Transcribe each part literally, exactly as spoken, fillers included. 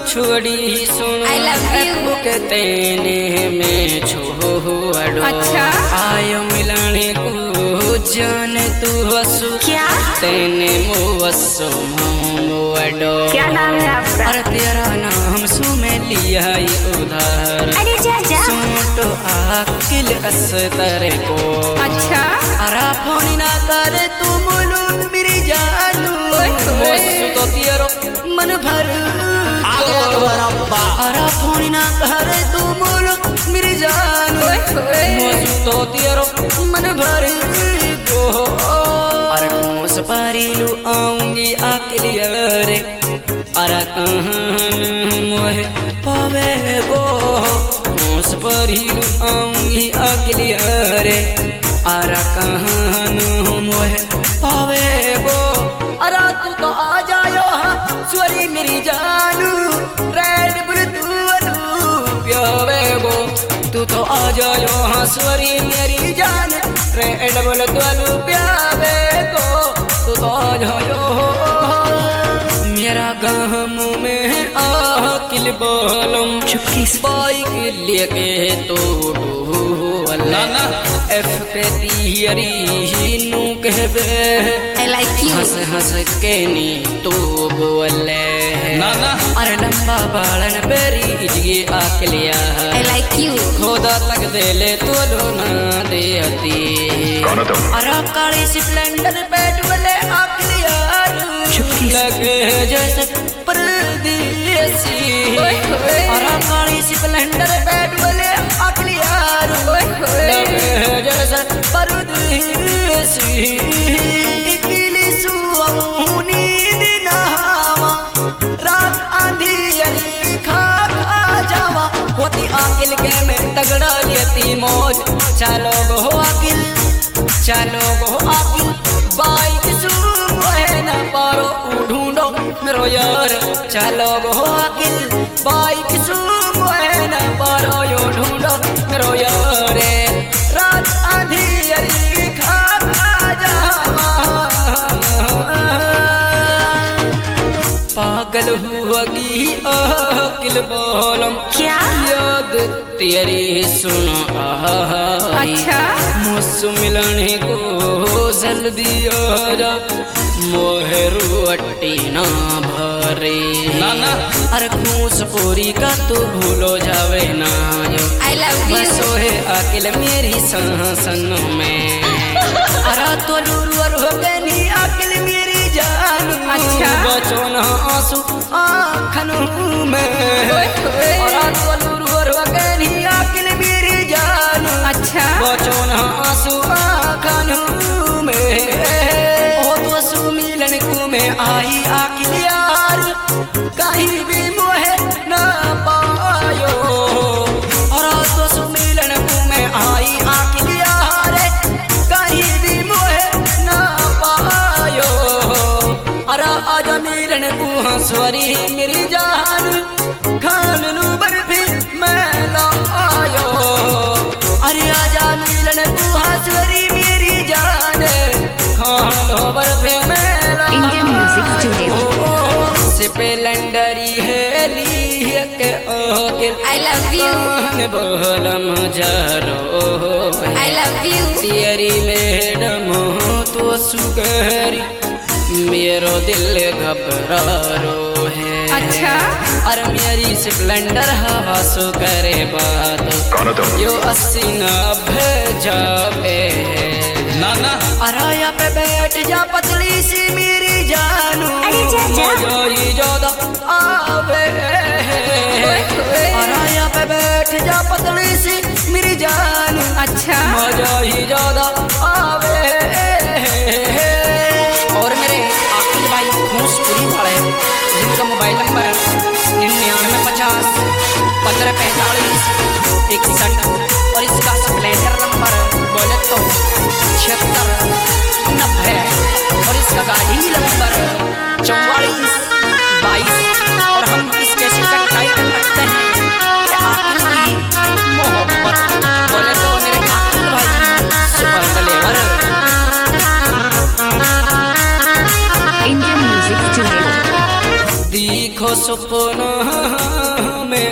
छोड़ी सुन I love you। के तेने में छोड़ो अच्छा आयो मिलाने को जाने तू हसू क्या तेने मुवसो मोडो क्या नाम है आपका? अरे तेरा नाम सु में लिया ही उधार अरे जा जा सुनो आकिल अस्तर को अच्छा अरा फोन ना करे तू मुलु मेरी जानू मोसु तो तेरो मन भर अरा फोन ना करे तू मुलु मेरी जानू मोसु तो तेरो मन भर को अरे मोस पारिलू आऊंगी आकिल रे अरा कहन मोहे पावे गो मोस पारिलू आऊंगी आकिल रे अरा कहन मोहे पावे गो अरा तू तो आ जायो स्वरी मेरी जानू रेड बुल तू प्यावे गो तू तो आ जायो स्वरी मेरी जान रेड बुल तू प्यावे गो तू तो आ जायो मेरा गम में आकिल बोलम चुपकी बाइक लेके तो अल्लाह एफ पे तियरी नू कहबे I like you हंस हंस के नी तो बोले नाना अरे लंबा बालन बेरी इजगे आकलिया I like you खुदा तक दे ले तो ना देती अरे काली स्प्लेंडर बैठ वाले आकलिया लगे जैसे परदेसी अरे काली स्प्लेंडर बैठ वाले आकलिया लगे जैसे परदेसी इकली सुनी दिनावा रात आंधी खा खा जावा होती आकिल के में तगड़ा लेती मौज चलो गो आकिल चलो गो आकिल बाइक सुनो है ना पारो ढूंढो मेरो यार चलो गो आकिल बाइक सुनो है ना पारो यो ढूंढो मेरो यार रात आंधी खा खा जावा पागल हुआगी आकिल बोलम क्या याद तेरी सुनो अच्छा मुझसे मिलने को जल्दी आ जा मोहरू अट्टी ना भरे नाना अरे खूस पूरी का तू भूलो जावे ना जो I love you बसो है आकिल मेरी संग में अरे तो लूर हो गई आकिल मेरी जान अच्छा बचो ना आंसू आँखन में अरे तो लूर हो गई आकिल मेरी जान अच्छा बचो ना आंसू आँखन में ओ तो सु मिलन को में आई आकिल यार कहीं भी मोहे ना पायो और तो सु मिलन को में आई आकिल यार कहीं भी मोहे ना पायो अरे आजा मिलन को हंसवरी मेरी जान खान नू बर्फी मैं लायो अरे आजा मिलन को हंसवरी मेरी जान खान लो बर्फी मैं Indian music studio स्प्लेंडरी है लिए के आकिल I love you कान बोलम जरो I love you तेरी मैडम तो सुगरी मेरो दिल घबरा रो है अच्छा और मेरी स्प्लेंडर हवा सो करे बात यो अस्सी नब्बे जावे नाना अराया पे बैठ जा पतली सी मेरी जानू अरे जा जा मजा ही ज्यादा आवे अराया पे बैठ जा पतली सी मेरी जानू अच्छा मजा ही ज्यादा आवे और मेरे आकिल भाई खूसपुरी वाले जिनका मोबाइल नंबर निन्यानवे पचास पंद्रह पैंतालीस इकसठ और इसका स्प्लेंडर नंबर बोले तो छिहत्तर नब्बे और इसका गाड़ी नंबर चौवालीस बाईस और हम इसके शिकायत टाइटल रखते हैं कि आकिल की मोहब्बत बोले तो मेरे आकिल भाई सुपर कलेवर Indian music studio देखो सपन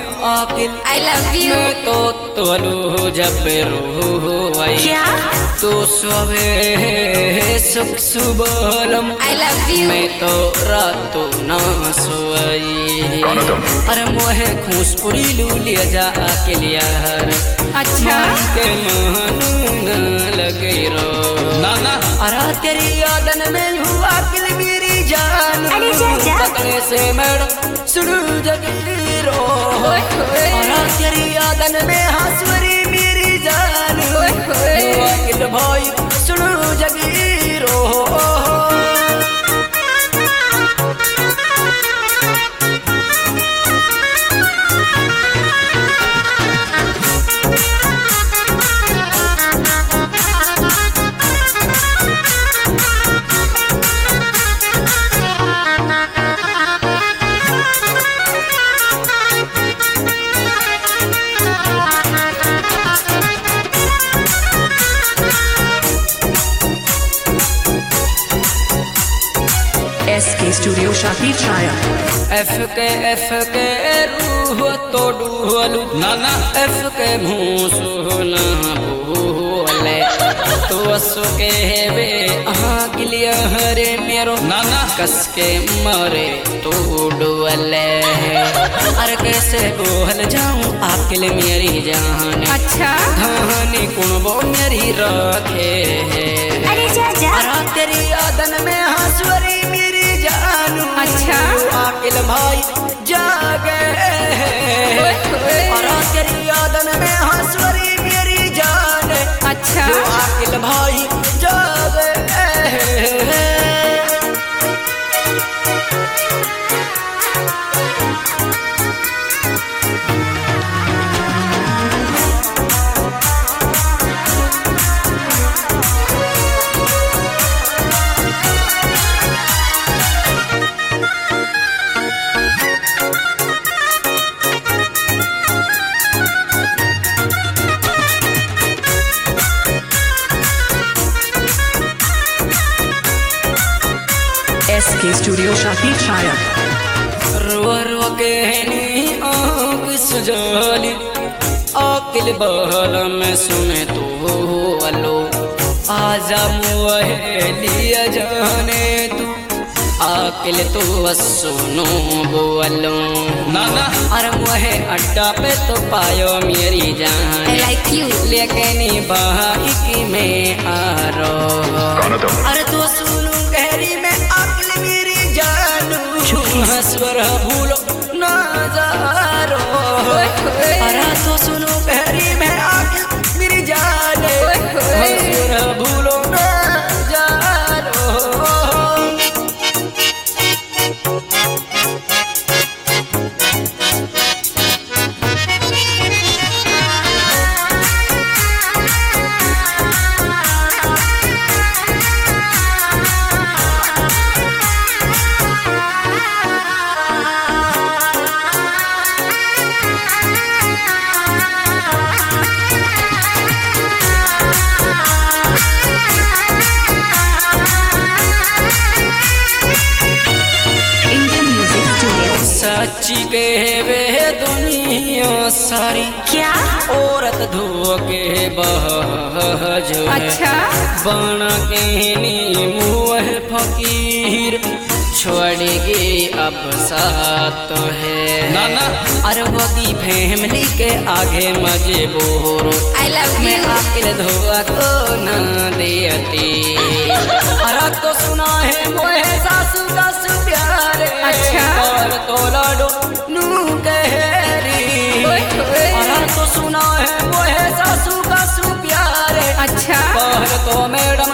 आकिल I love you. मैं तो तोलू जब रो आई क्या? तो सवे सुख सुबलम I love you. मैं तो रातों ना सोई अरे मोहे खूस पुरी लूलिया जा के लिया अच्छा के मन न लगे रो नाना अरे तेरी यादन में हुआ किल मेरी जान अरे चाचा। तकने से मैडम सुन जगी रो ओए होए। अरे तेरी यादन में हंसवरी मेरी जान ओए होए। हुआ किल भाई सुन जगी रो S K Studio Shakir Chaya. F K F K रूह तो डूलू नाना एफ के भूसुन भूले तो असो के वे आहाँ गिलिया हरे मेरो नाना कस के मरे तो डुअले अरे कैसे गोहल जाऊं आकिल मेरी जान अच्छा धानी कुणबो मेरी रखे अरे चाचा अरे तेरी यादन में हंसवरी मेरी जानू अच्छा। आकिल भाई जागे ओए होए। अरे तेरी यादन में हंसवरी मेरी जान अच्छा जो आकिल भाई जागे S K Studio Shakir Chaya. रुआ रुआ के नी आँख सुजाली आकिल बहल में सुने तो अलो आजा मुहे लिया जाने तू आकिल तो सुनो बोलो नाना अरे मुहे अड्डा पे तो पायो मेरी I जान like you. लेकिन भाई की मैं आ रो अरे तो सुनू गहरी में अकल मेरी जानू हंसवर भूलो ना जारो अरे तो सुनू गहरी में अकल मेरी जान हंसवर भूलो ना जारो Indian Music Studio. सच्ची के वे दुनिया सारी क्या औरत धोके बहज अच्छा बन के नी मुँह फकीर छोड़ेगी अब साथ है नाना अरे वही फैमिली के आगे मजबूर I love मैं you. आकिल धोआ को न देती अरे तो सुना है मोहे सासू सासू प्यारे अच्छा। और तो लाडो नू कहरी ओए होए। अरे तो सुना है मोहे सासू सासू प्यारे अच्छा और तो मैडम